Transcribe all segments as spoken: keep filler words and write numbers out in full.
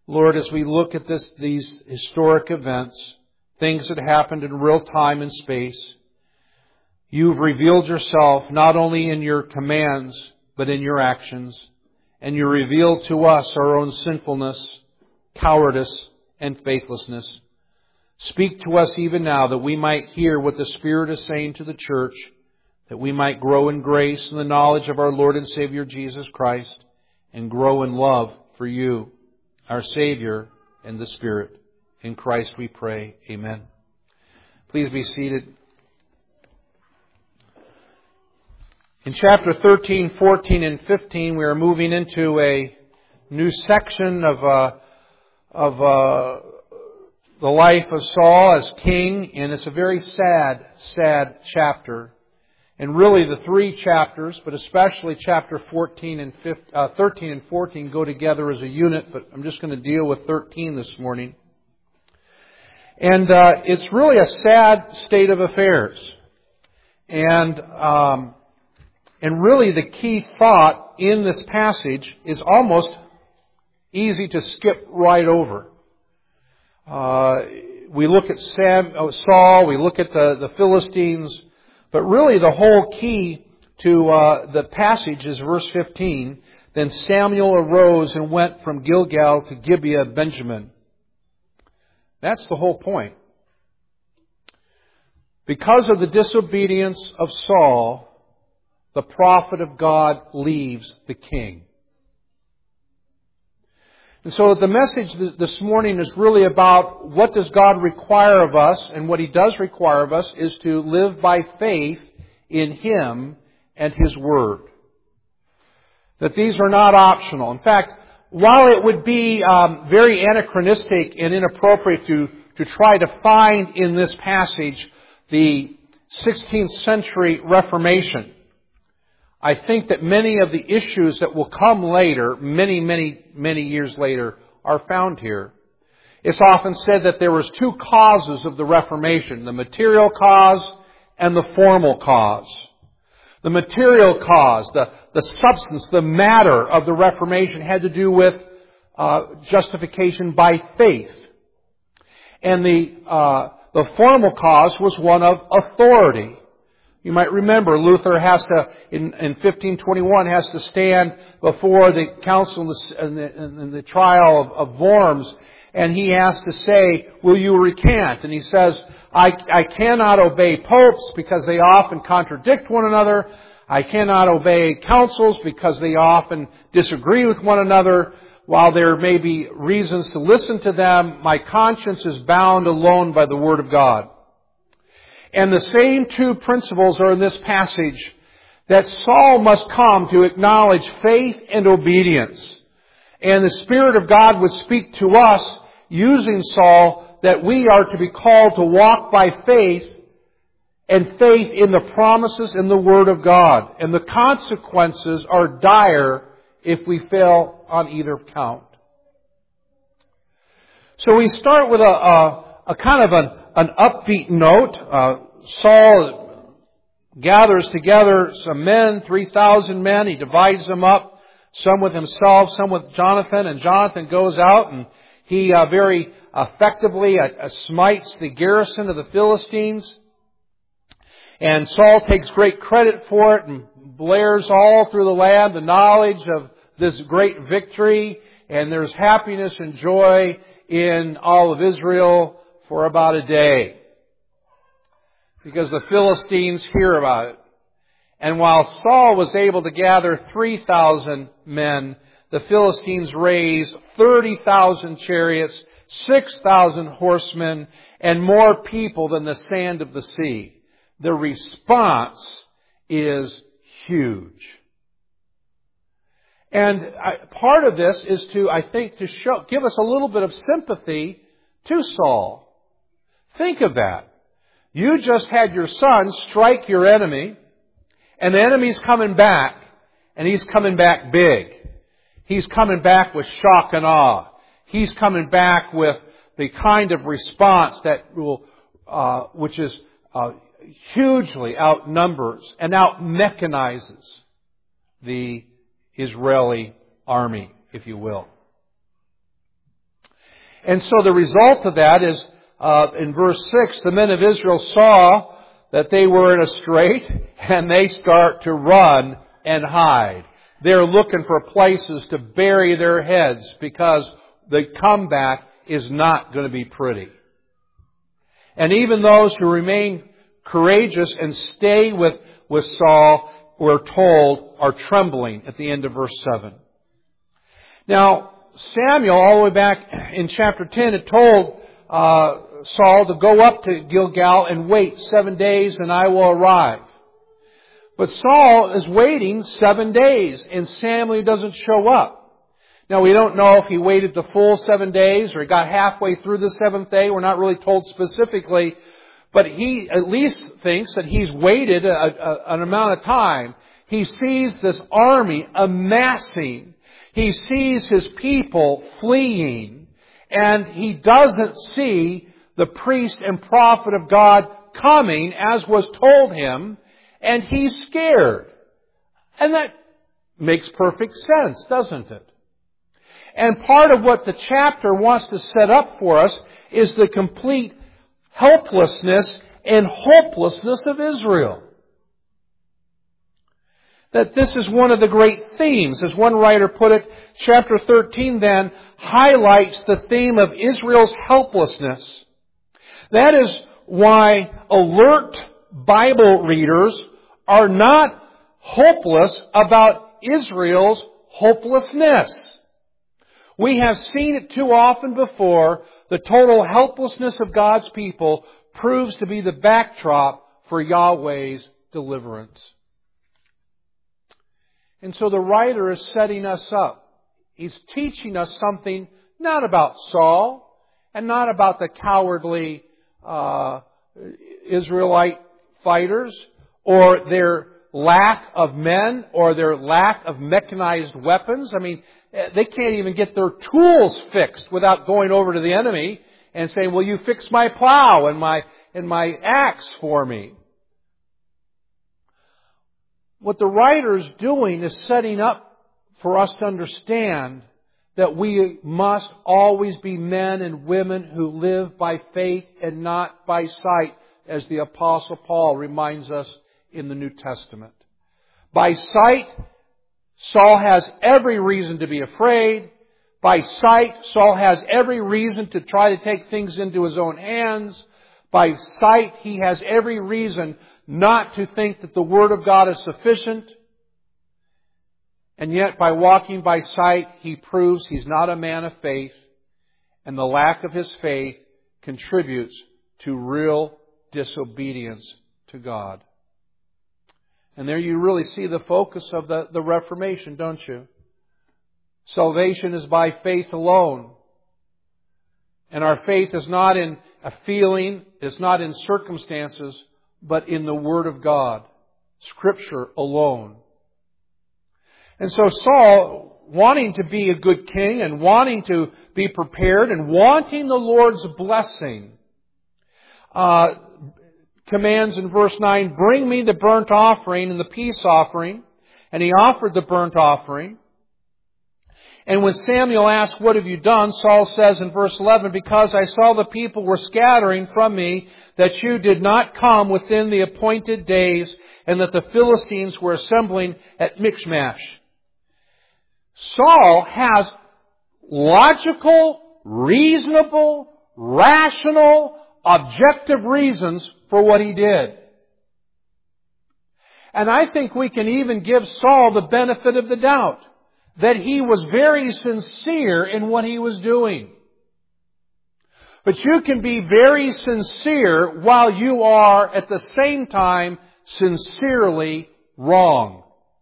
Lord, as we look at this, these historic events, things that happened in real time and space, You've revealed Yourself not only in Your commands, but in Your actions. And You reveal to us our own sinfulness, cowardice, and faithlessness. Speak to us even now that we might hear what the Spirit is saying to the church, that we might grow in grace and the knowledge of our Lord and Savior Jesus Christ, and grow in love for You, our Savior, and the Spirit. In Christ we pray. Amen. Please be seated. In chapter thirteen, fourteen, and fifteen, we are moving into a new section of uh, of uh, the life of Saul as king, and it's a very sad, sad chapter. And really, the three chapters, but especially chapter fourteen and fifteen, uh, thirteen and fourteen, go together as a unit. But I'm just going to deal with thirteen this morning. And uh, it's really a sad state of affairs. And um, and really, the key thought in this passage is almost easy to skip right over. Uh, we look at Sam, oh, Saul, we look at the, the Philistines, but really the whole key to uh, the passage is verse fifteen. Then Samuel arose and went from Gilgal to Gibeah of Benjamin. That's the whole point. Because of the disobedience of Saul, the prophet of God leaves the king. And so the message this morning is really about what does God require of us, and what He does require of us is to live by faith in Him and His Word. That these are not optional. In fact, while it would be um, very anachronistic and inappropriate to, to try to find in this passage the sixteenth century Reformation, I think that many of the issues that will come later, many, many, many years later, are found here. It's often said that there was two causes of the Reformation, the material cause and the formal cause. The material cause, the, the substance, the matter of the Reformation had to do with uh, justification by faith. And the, uh, the formal cause was one of authority. You might remember Luther has to, in, in fifteen twenty-one, has to stand before the council in the, in the trial of, of Worms, and he has to say, will you recant? And he says, I, I cannot obey popes because they often contradict one another. I cannot obey councils because they often disagree with one another. While there may be reasons to listen to them, my conscience is bound alone by the Word of God. And the same two principles are in this passage, that Saul must come to acknowledge faith and obedience. And the Spirit of God would speak to us using Saul that we are to be called to walk by faith, and faith in the promises in the Word of God. And the consequences are dire if we fail on either count. So we start with a, a, a kind of an An upbeat note. Uh, Saul gathers together some men, three thousand men. He divides them up, some with himself, some with Jonathan. And Jonathan goes out and he uh, very effectively uh, uh, smites the garrison of the Philistines. And Saul takes great credit for it and blares all through the land the knowledge of this great victory. And there's happiness and joy in all of Israel for about a day, because the Philistines hear about it. And while Saul was able to gather three thousand men, the Philistines raised thirty thousand chariots, six thousand horsemen, and more people than the sand of the sea. The response is huge. And I, part of this is to, I think, to show, give us a little bit of sympathy to Saul. Think of that. You just had your son strike your enemy, and the enemy's coming back, and he's coming back big. He's coming back with shock and awe. He's coming back with the kind of response that will, uh, which is uh, hugely outnumbers and out-mechanizes the Israeli army, if you will. And so the result of that is, uh, in verse six, the men of Israel saw that they were in a strait, and they start to run and hide. They're looking for places to bury their heads because the comeback is not going to be pretty. And even those who remain courageous and stay with, with Saul, we're told, are trembling at the end of verse seven. Now, Samuel, all the way back in chapter ten, had told uh, Saul to go up to Gilgal and wait seven days and I will arrive. But Saul is waiting seven days and Samuel doesn't show up. Now, we don't know if he waited the full seven days or he got halfway through the seventh day. We're not really told specifically. But he at least thinks that he's waited a, a, an amount of time. He sees this army amassing. He sees his people fleeing. And he doesn't see the priest and prophet of God coming as was told him. And he's scared. And that makes perfect sense, doesn't it? And part of what the chapter wants to set up for us is the complete helplessness and hopelessness of Israel. That this is one of the great themes. As one writer put it, chapter thirteen then highlights the theme of Israel's helplessness. That is why alert Bible readers are not hopeless about Israel's hopelessness. We have seen it too often before. The total helplessness of God's people proves to be the backdrop for Yahweh's deliverance. And so the writer is setting us up. He's teaching us something not about Saul and not about the cowardly uh, Israelite fighters or their lack of men or their lack of mechanized weapons. I mean, they can't even get their tools fixed without going over to the enemy and saying, "Will you fix my plow and my and my axe for me?" What the writer is doing is setting up for us to understand that we must always be men and women who live by faith and not by sight, as the Apostle Paul reminds us in the New Testament. By sight, Saul has every reason to be afraid. By sight, Saul has every reason to try to take things into his own hands. By sight, he has every reason not to think that the Word of God is sufficient. And yet, by walking by sight, he proves he's not a man of faith. And the lack of his faith contributes to real disobedience to God. And there you really see the focus of the, the Reformation, don't you? Salvation is by faith alone. And our faith is not in a feeling, it's not in circumstances, but in the Word of God. Scripture alone. And so Saul, wanting to be a good king and wanting to be prepared and wanting the Lord's blessing, uh, commands in verse nine, "Bring me the burnt offering and the peace offering." And he offered the burnt offering. And when Samuel asked, "What have you done?" Saul says in verse eleven, "Because I saw the people were scattering from me, that you did not come within the appointed days, and that the Philistines were assembling at Michmash." Saul has logical, reasonable, rational, objective reasons for what he did. And I think we can even give Saul the benefit of the doubt that he was very sincere in what he was doing. But you can be very sincere while you are at the same time sincerely wrong.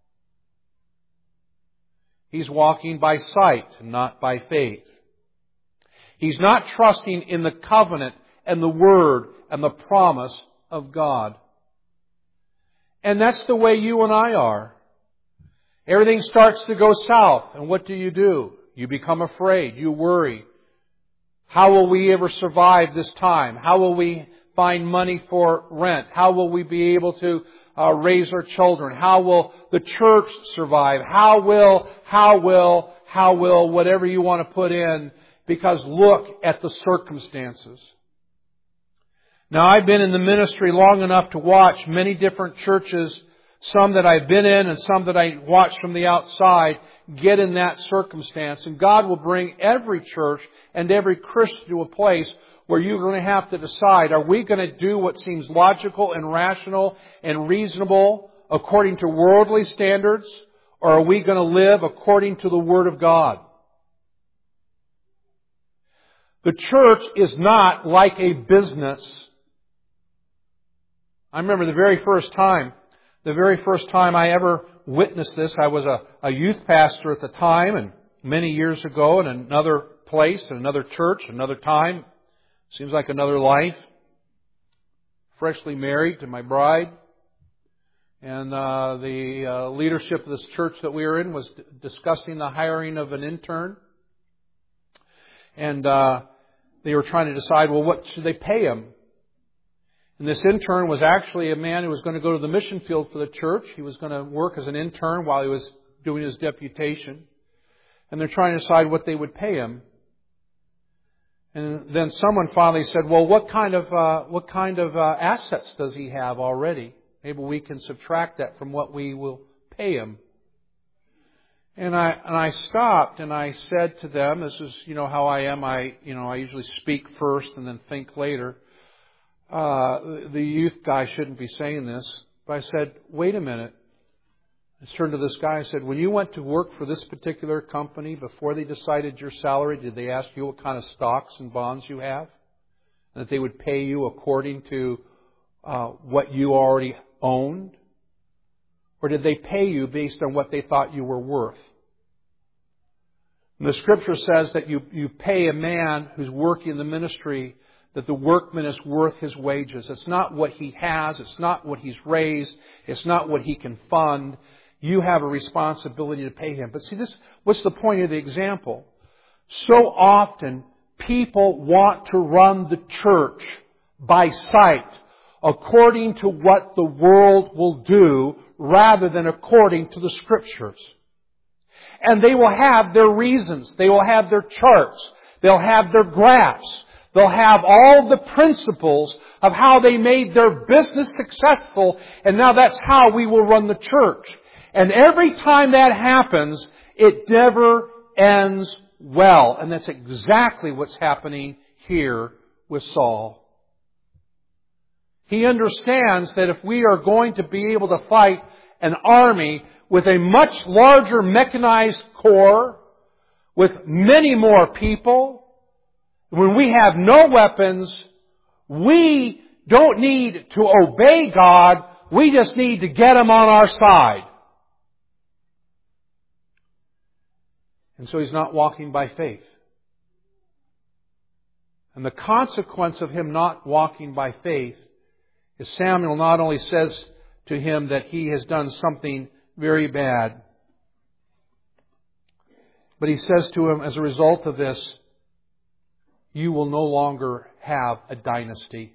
He's walking by sight and not by faith. He's not trusting in the covenant and the Word and the promise of God. And that's the way you and I are. Everything starts to go south. And what do you do? You become afraid. You worry. How will we ever survive this time? How will we find money for rent? How will we be able to uh, raise our children? How will the church survive? How will, how will, how will, whatever you want to put in, because look at the circumstances. Now, I've been in the ministry long enough to watch many different churches, some that I've been in and some that I watch from the outside, get in that circumstance. And God will bring every church and every Christian to a place where you're going to have to decide, are we going to do what seems logical and rational and reasonable according to worldly standards, or are we going to live according to the Word of God? The church is not like a business. I remember the very first time, the very first time I ever witnessed this, I was a, a youth pastor at the time, and many years ago in another place, in another church, another time. Seems like another life. Freshly married to my bride. And uh, the uh, leadership of this church that we were in was d- discussing the hiring of an intern. And uh, they were trying to decide, well, what should they pay him? And this intern was actually a man who was going to go to the mission field for the church. He was going to work as an intern while he was doing his deputation. And they're trying to decide what they would pay him. And then someone finally said, well, what kind of uh, what kind of uh, assets does he have already? Maybe we can subtract that from what we will pay him. And I and I stopped and I said to them, this is, you know, how I am. I, you know, I usually speak first and then think later. Uh, the youth guy shouldn't be saying this. But I said, wait a minute. I turned to this guy and said, when you went to work for this particular company, before they decided your salary, did they ask you what kind of stocks and bonds you have? And that they would pay you according to uh, what you already owned? Or did they pay you based on what they thought you were worth? And the Scripture says that you, you pay a man who's working in the ministry, that the workman is worth his wages. It's not what he has. It's not what he's raised. It's not what he can fund. You have a responsibility to pay him. But see, this, what's the point of the example? So often, people want to run the church by sight, according to what the world will do, rather than according to the Scriptures. And they will have their reasons. They will have their charts. They'll have their graphs. They'll have all the principles of how they made their business successful, and now that's how we will run the church. And every time that happens, it never ends well. And that's exactly what's happening here with Saul. He understands that if we are going to be able to fight an army with a much larger mechanized corps, with many more people, when we have no weapons, we don't need to obey God. We just need to get Him on our side. And so he's not walking by faith. And the consequence of him not walking by faith is Samuel not only says to him that he has done something very bad, but he says to him, as a result of this, you will no longer have a dynasty.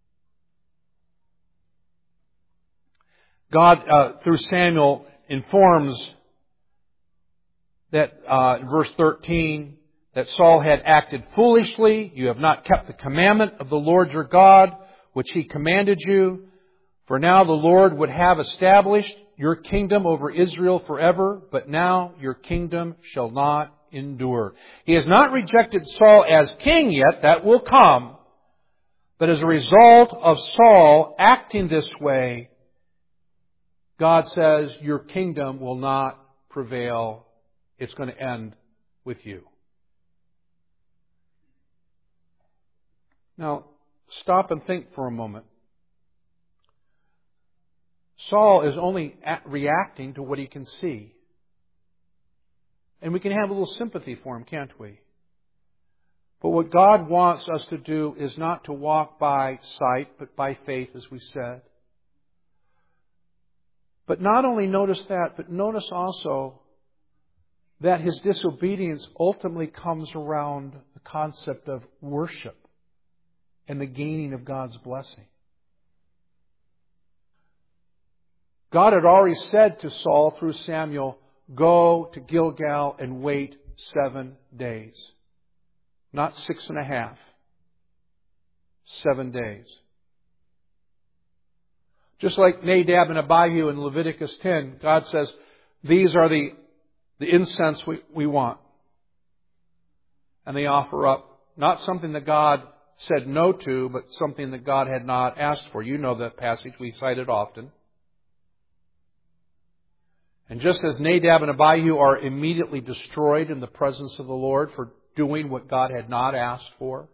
God, uh, through Samuel, informs that, uh, in verse thirteen, that Saul had acted foolishly. You have not kept the commandment of the Lord your God, which He commanded you. For now the Lord would have established your kingdom over Israel forever, but now your kingdom shall not endure. He has not rejected Saul as king yet. That will come. But as a result of Saul acting this way, God says your kingdom will not prevail. It's going to end with you. Now, stop and think for a moment. Saul is only reacting to what he can see. And we can have a little sympathy for him, can't we? But what God wants us to do is not to walk by sight, but by faith, as we said. But not only notice that, but notice also that his disobedience ultimately comes around the concept of worship and the gaining of God's blessing. God had already said to Saul through Samuel, go to Gilgal and wait seven days. Not six and a half. Seven days. Just like Nadab and Abihu in Leviticus ten, God says, these are the, the incense we, we want. And they offer up not something that God said no to, but something that God had not asked for. You know that passage, we cite it often. And just as Nadab and Abihu are immediately destroyed in the presence of the Lord for doing what God had not asked for,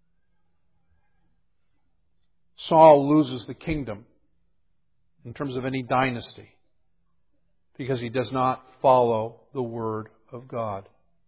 Saul loses the kingdom in terms of any dynasty because he does not follow the Word of God.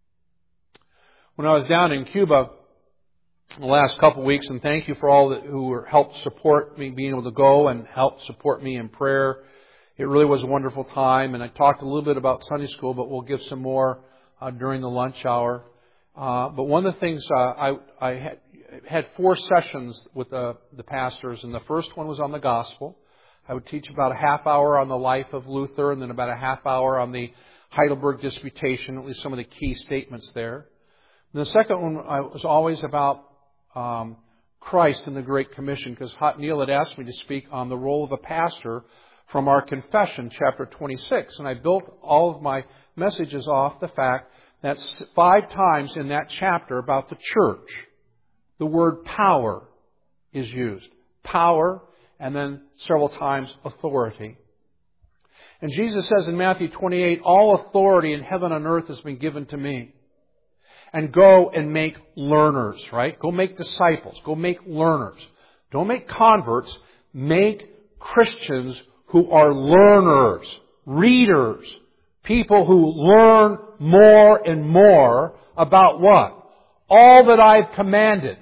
When I was down in Cuba the last couple of weeks, and thank you for all that who helped support me being able to go and help support me in prayer. It really was a wonderful time, and I talked a little bit about Sunday school, but we'll give some more uh, during the lunch hour. Uh, but one of the things uh, I, I had, had four sessions with the, the pastors, and the first one was on the gospel. I would teach about a half hour on the life of Luther, and then about a half hour on the Heidelberg Disputation, at least some of the key statements there. And the second one was always about um, Christ and the Great Commission, because Neil had asked me to speak on the role of a pastor from our confession, chapter twenty-six. And I built all of my messages off the fact that five times in that chapter about the church, the word power is used. Power, and then several times authority. And Jesus says in Matthew twenty-eight, all authority in heaven and earth has been given to me. And go and make learners, right? Go make disciples. Go make learners. Don't make converts. Make Christians who are learners, readers, people who learn more and more about what? All that I've commanded.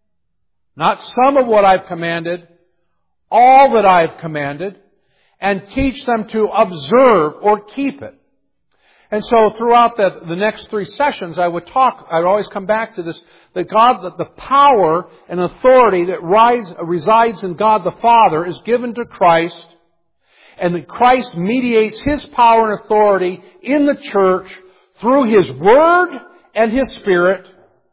Not some of what I've commanded, all that I've commanded, and teach them to observe or keep it. And so throughout the, the next three sessions, I would talk, I would always come back to this, that God, that the power and authority that rise, resides in God the Father is given to Christ, and that Christ mediates His power and authority in the church through His Word and His Spirit,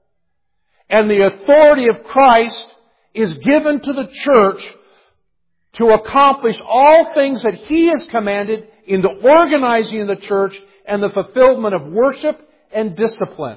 and the authority of Christ is given to the church to accomplish all things that He has commanded in the organizing of the church and the fulfillment of worship and discipline.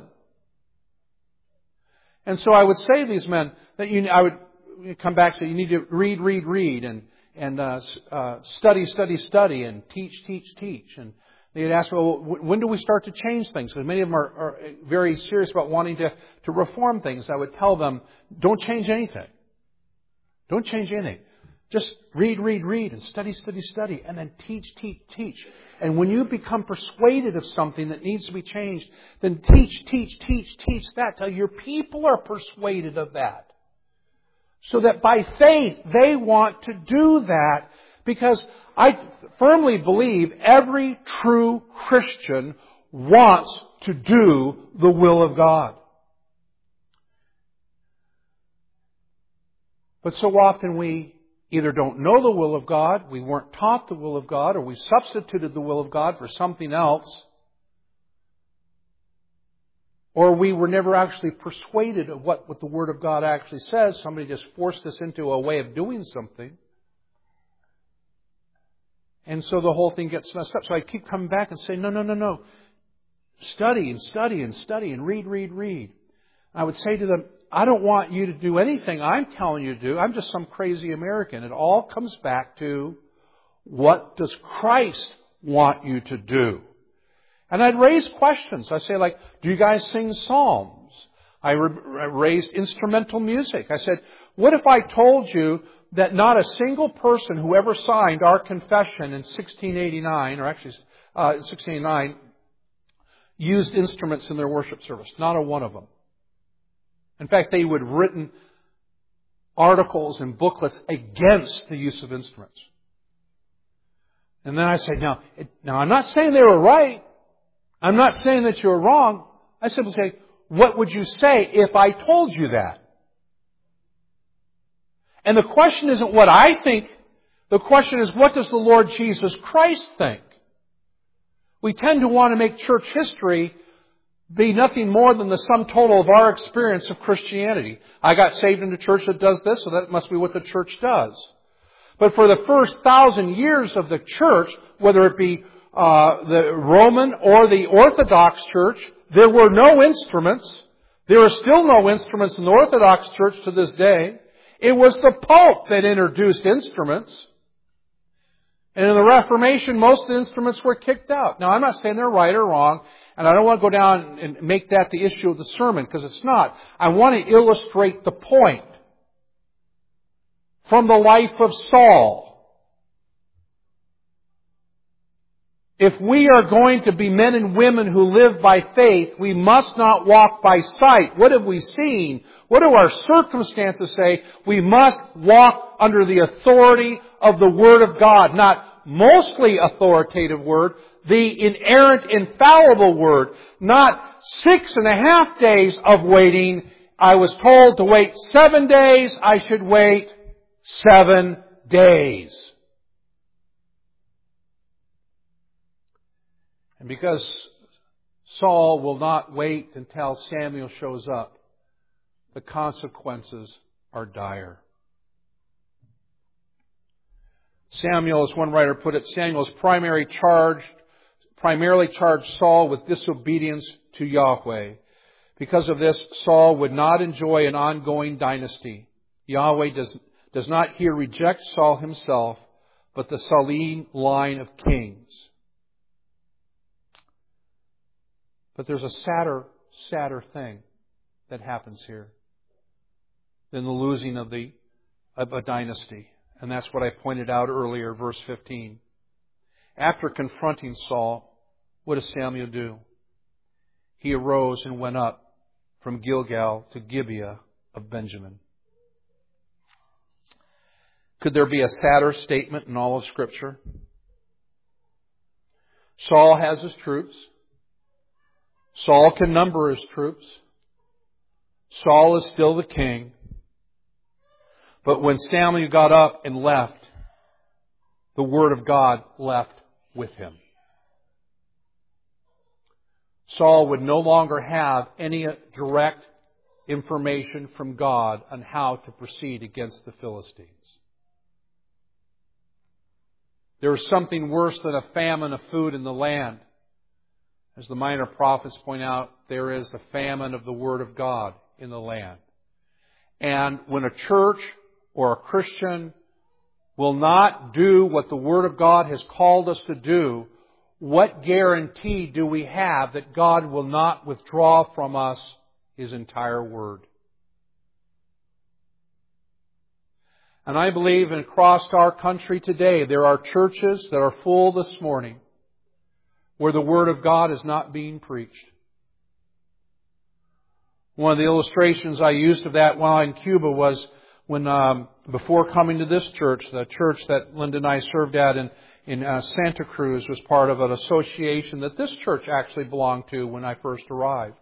And so I would say to these men that you, I would come back to you need to read, read, read, and and uh, uh, study, study, study, and teach, teach, teach. And they'd ask, well, when do we start to change things? Because many of them are, are very serious about wanting to, to reform things. I would tell them, don't change anything. Don't change anything. Just read, read, read, and study, study, study, and then teach, teach, teach. And when you become persuaded of something that needs to be changed, then teach, teach, teach, teach that till your people are persuaded of that. So that by faith they want to do that, because I firmly believe every true Christian wants to do the will of God. But so often we either don't know the will of God, we weren't taught the will of God, or we substituted the will of God for something else, or we were never actually persuaded of what, what the Word of God actually says. Somebody just forced us into a way of doing something. And so the whole thing gets messed up. So I keep coming back and saying, no, no, no, no. Study and study and study and read, read, read. I would say to them, I don't want you to do anything I'm telling you to do. I'm just some crazy American. It all comes back to, what does Christ want you to do? And I'd raise questions. I say, like, do you guys sing psalms? I re- raised instrumental music. I said, what if I told you that not a single person who ever signed our confession in sixteen eighty-nine, or actually uh, sixteen eighty-nine, used instruments in their worship service? Not a one of them. In fact, they would have written articles and booklets against the use of instruments. And then I say, now, it, now I'm not saying they were right. I'm not saying that you're wrong. I simply say, what would you say if I told you that? And the question isn't what I think. The question is, what does the Lord Jesus Christ think? We tend to want to make church history be nothing more than the sum total of our experience of Christianity. I got saved in a church that does this, so that must be what the church does. But for the first thousand years of the church, whether it be uh, the Roman or the Orthodox church, there were no instruments. There are still no instruments in the Orthodox church to this day. It was the Pope that introduced instruments. And in the Reformation, most of the instruments were kicked out. Now, I'm not saying they're right or wrong, and I don't want to go down and make that the issue of the sermon, because it's not. I want to illustrate the point from the life of Saul. If we are going to be men and women who live by faith, we must not walk by sight. What have we seen? What do our circumstances say? We must walk under the authority of the Word of God. Not mostly authoritative Word, the inerrant, infallible Word. Not six and a half days of waiting. I was told to wait seven days. I should wait seven days. And because Saul will not wait until Samuel shows up, the consequences are dire. Samuel, as one writer put it, Samuel's primary charge, primarily charged Saul with disobedience to Yahweh. Because of this, Saul would not enjoy an ongoing dynasty. Yahweh does, does not here reject Saul himself, but the Salim line of kings. But there's a sadder, sadder thing that happens here than the losing of the of a dynasty. And that's what I pointed out earlier, verse fifteen. After confronting Saul, what does Samuel do? He arose and went up from Gilgal to Gibeah of Benjamin. Could there be a sadder statement in all of Scripture? Saul has his troops. Saul can number his troops. Saul is still the king. But when Samuel got up and left, the Word of God left with him. Saul would no longer have any direct information from God on how to proceed against the Philistines. There is something worse than a famine of food in the land. As the minor prophets point out, there is the famine of the Word of God in the land. And when a church or a Christian will not do what the Word of God has called us to do, what guarantee do we have that God will not withdraw from us His entire Word? And I believe across our country today, there are churches that are full this morning where the Word of God is not being preached. One of the illustrations I used of that while in Cuba was when, um, before coming to this church, the church that Linda and I served at in, in uh, Santa Cruz was part of an association that this church actually belonged to when I first arrived.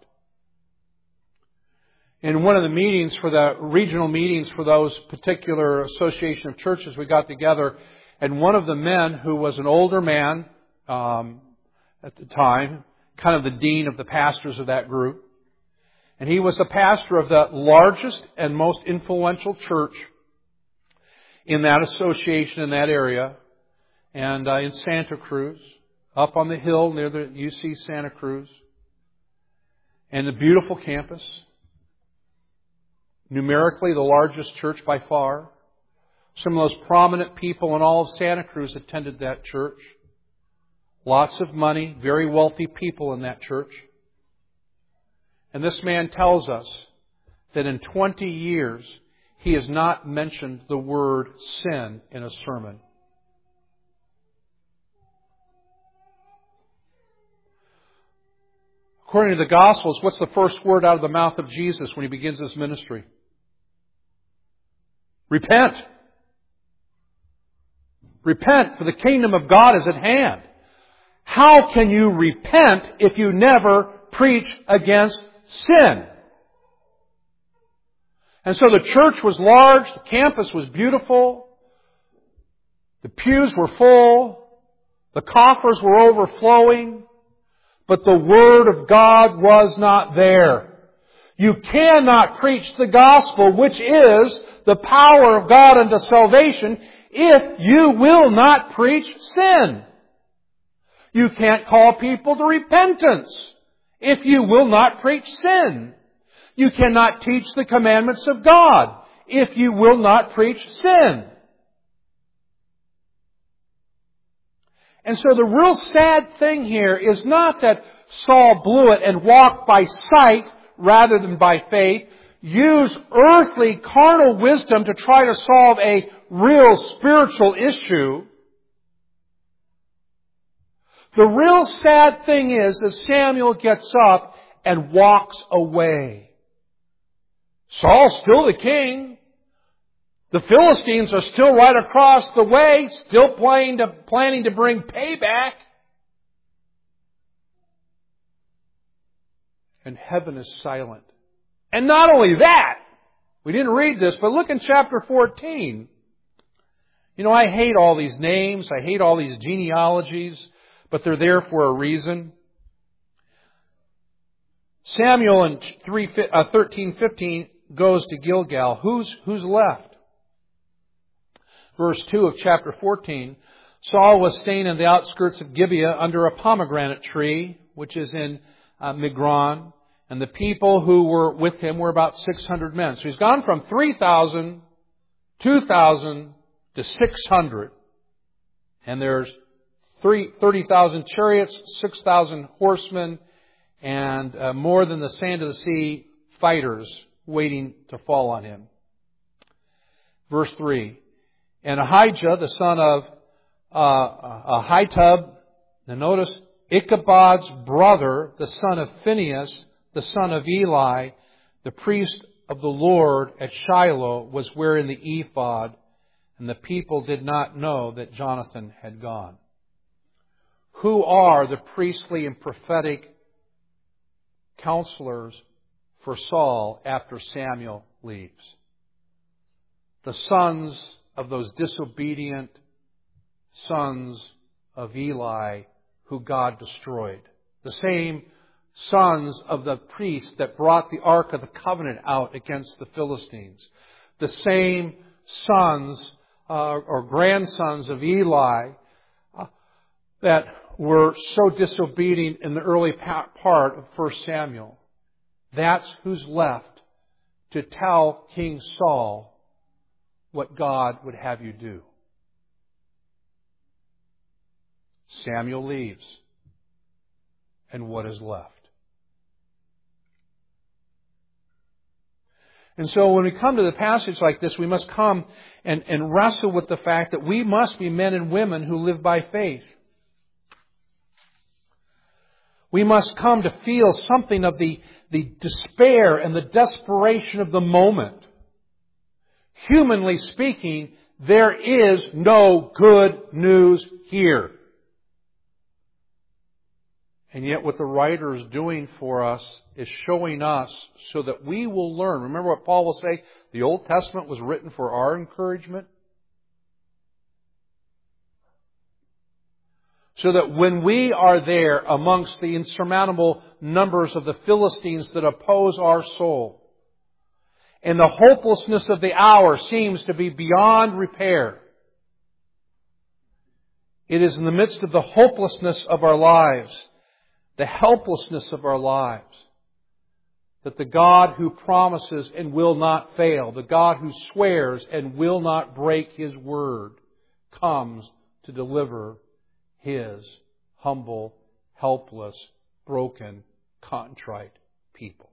In one of the meetings for the regional meetings for those particular association of churches, we got together, and one of the men who was an older man, um, at the time, kind of the dean of the pastors of that group. And he was the pastor of the largest and most influential church in that association in that area, and uh, in Santa Cruz, up on the hill near the U C Santa Cruz, and a beautiful campus, numerically the largest church by far. Some of those prominent people in all of Santa Cruz attended that church. Lots of money, very wealthy people in that church. And this man tells us that in twenty years, he has not mentioned the word sin in a sermon. According to the Gospels, what's the first word out of the mouth of Jesus when He begins His ministry? Repent. Repent, for the kingdom of God is at hand. How can you repent if you never preach against sin? And so the church was large, the campus was beautiful, the pews were full, the coffers were overflowing, but the Word of God was not there. You cannot preach the gospel, which is the power of God unto salvation, if you will not preach sin. You can't call people to repentance if you will not preach sin. You cannot teach the commandments of God if you will not preach sin. And so the real sad thing here is not that Saul blew it and walked by sight rather than by faith, used earthly, carnal wisdom to try to solve a real spiritual issue. The real sad thing is that Samuel gets up and walks away. Saul's still the king. The Philistines are still right across the way, still planning to, planning to bring payback. And heaven is silent. And not only that, we didn't read this, but look in chapter fourteen. You know, I hate all these names, I hate all these genealogies, but they're there for a reason. Samuel in thirteen fifteen goes to Gilgal. Who's, who's left? Verse two of chapter fourteen. Saul was staying in the outskirts of Gibeah under a pomegranate tree, which is in uh, Migron. And the people who were with him were about six hundred men. So he's gone from three thousand, two thousand to six hundred. And there's thirty thousand chariots, six thousand horsemen, and uh, more than the sand of the sea fighters waiting to fall on him. Verse three. And Ahijah, the son of uh, Ahitub, now notice, Ichabod's brother, the son of Phinehas, the son of Eli, the priest of the Lord at Shiloh, was wearing the ephod, and the people did not know that Jonathan had gone. Who are the priestly and prophetic counselors for Saul after Samuel leaves? The sons of those disobedient sons of Eli who God destroyed. The same sons of the priests that brought the Ark of the Covenant out against the Philistines. The same sons uh, or grandsons of Eli uh, that were so disobedient in the early part of First Samuel. That's who's left to tell King Saul what God would have you do. Samuel leaves. And what is left? And so when we come to the passage like this, we must come and, and wrestle with the fact that we must be men and women who live by faith. We must come to feel something of the, the despair and the desperation of the moment. Humanly speaking, there is no good news here. And yet what the writer is doing for us is showing us so that we will learn. Remember what Paul will say? The Old Testament was written for our encouragement. So that when we are there amongst the insurmountable numbers of the Philistines that oppose our soul, and the hopelessness of the hour seems to be beyond repair, it is in the midst of the hopelessness of our lives, the helplessness of our lives, that the God who promises and will not fail, the God who swears and will not break His word, comes to deliver His humble, helpless, broken, contrite people.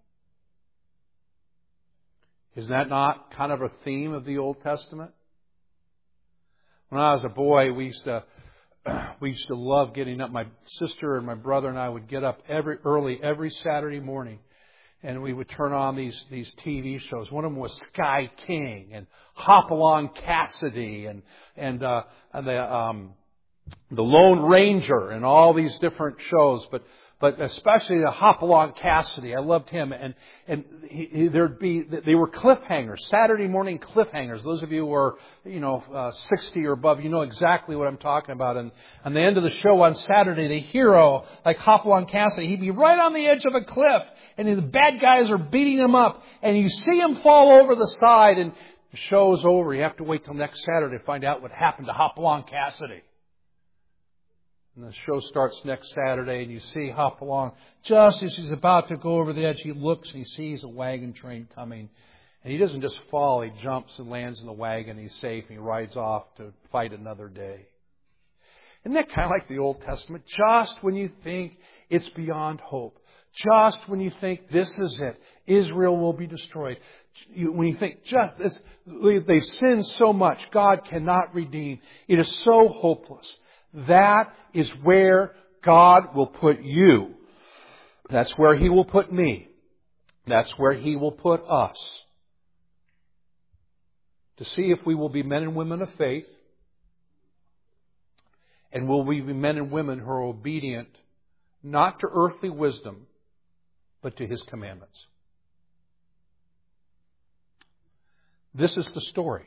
Is that not kind of a theme of the Old Testament? When I was a boy, we used to we used to love getting up. My sister and my brother and I would get up every early every Saturday morning, and we would turn on these these T V shows. One of them was Sky King and Hopalong Cassidy and and, uh, and the um, the Lone Ranger and all these different shows. But but especially the Hopalong Cassidy. I loved him. And, and he, he, there'd be, they were cliffhangers, Saturday morning cliffhangers. Those of you who are, you know, uh, sixty or above, you know exactly what I'm talking about. And on the end of the show on Saturday, the hero, like Hopalong Cassidy, he'd be right on the edge of a cliff, and the bad guys are beating him up, and you see him fall over the side, and the show's over. You have to wait till next Saturday to find out what happened to Hopalong Cassidy. And the show starts next Saturday, and you see Hopalong, just as he's about to go over the edge, he looks and he sees a wagon train coming. And he doesn't just fall, he jumps and lands in the wagon, he's safe, and he rides off to fight another day. Isn't that kind of like the Old Testament? Just when you think it's beyond hope, just when you think this is it, Israel will be destroyed. When you think just this, they've sinned so much, God cannot redeem. It is so hopeless. That is where God will put you. That's where He will put me. That's where He will put us. To see if we will be men and women of faith, and will we be men and women who are obedient not to earthly wisdom, but to His commandments. This is the story.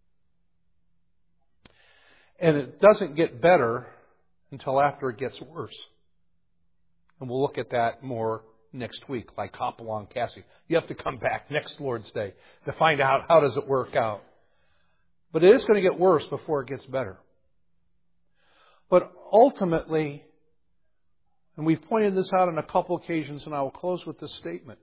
And it doesn't get better until after it gets worse. And we'll look at that more next week, like Hopalong Cassidy. You have to come back next Lord's Day to find out how does it work out. But it is going to get worse before it gets better. But ultimately, and we've pointed this out on a couple occasions, and I will close with this statement.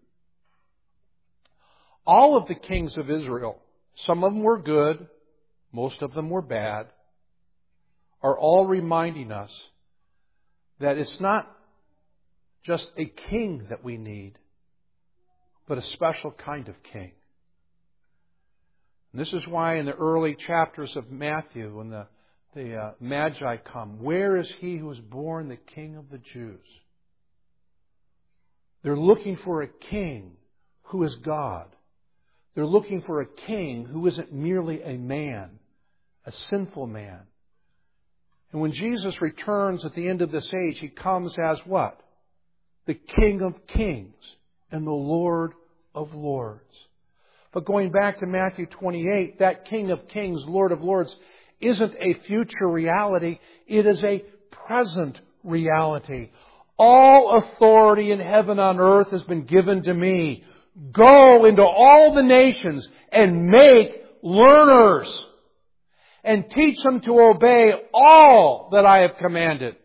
All of the kings of Israel, some of them were good, most of them were bad, are all reminding us that it's not just a king that we need, but a special kind of king. And this is why in the early chapters of Matthew, when the, the uh, Magi come, where is he who was born the King of the Jews? They're looking for a king who is God. They're looking for a king who isn't merely a man, a sinful man. And when Jesus returns at the end of this age, He comes as what? The King of Kings and the Lord of Lords. But going back to Matthew twenty-eight, that King of Kings, Lord of Lords, isn't a future reality. It is a present reality. All authority in heaven and on earth has been given to me. Go into all the nations and make learners, and teach them to obey all that I have commanded.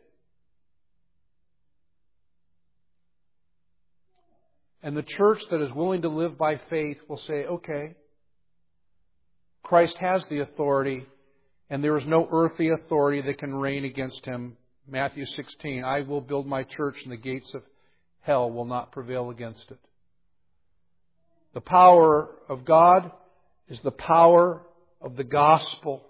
And the church that is willing to live by faith will say, okay, Christ has the authority, and there is no earthly authority that can reign against Him. Matthew sixteen, I will build my church, and the gates of hell will not prevail against it. The power of God is the power of the gospel.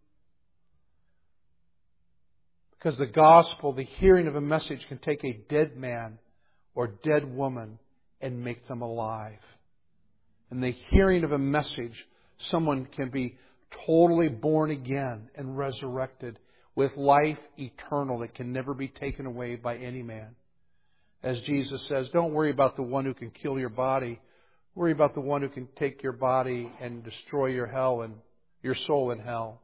Because the gospel, the hearing of a message, can take a dead man or dead woman and make them alive. And the hearing of a message, someone can be totally born again and resurrected with life eternal that can never be taken away by any man. As Jesus says, don't worry about the one who can kill your body. Worry about the one who can take your body and destroy your hell and your soul in hell.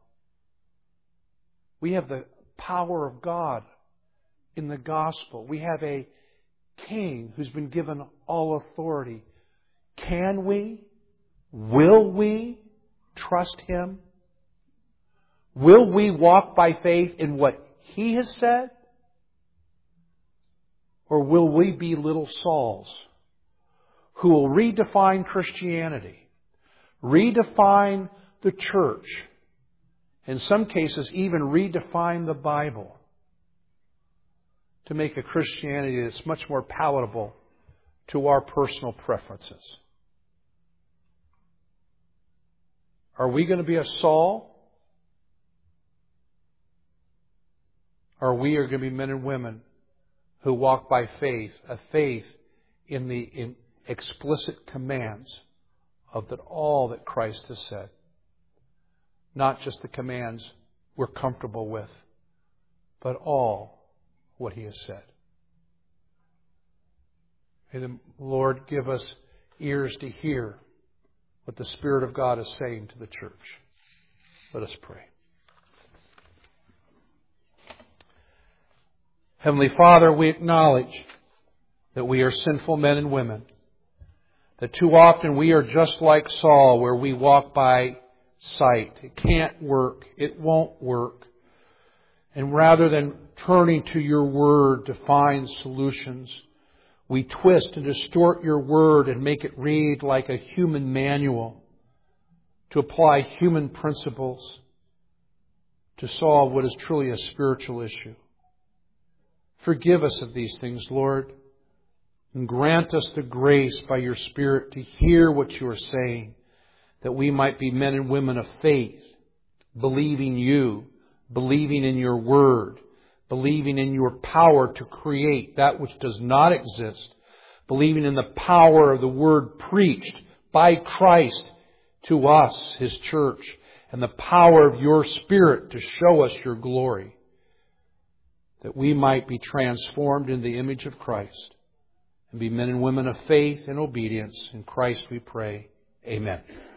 We have the power of God in the gospel. We have a King who's been given all authority. Can we, will we trust Him? Will we walk by faith in what He has said? Or will we be little Sauls who will redefine Christianity, redefine the church, in some cases even redefine the Bible to make a Christianity that's much more palatable to our personal preferences? Are we going to be a Saul? Or we are going to be men and women who walk by faith, a faith in the in explicit commands of that all that Christ has said. Not just the commands we're comfortable with, but all what He has said. May the Lord give us ears to hear what the Spirit of God is saying to the church. Let us pray. Heavenly Father, we acknowledge that we are sinful men and women, that too often we are just like Saul, where we walk by sight. It can't work. It won't work. And rather than turning to your Word to find solutions, we twist and distort your Word and make it read like a human manual to apply human principles to solve what is truly a spiritual issue. Forgive us of these things, Lord, and grant us the grace by your Spirit to hear what you are saying, that we might be men and women of faith, believing you, believing in your Word, believing in your power to create that which does not exist, believing in the power of the Word preached by Christ to us, His church, and the power of your Spirit to show us your glory, that we might be transformed in the image of Christ and be men and women of faith and obedience. In Christ we pray. Amen.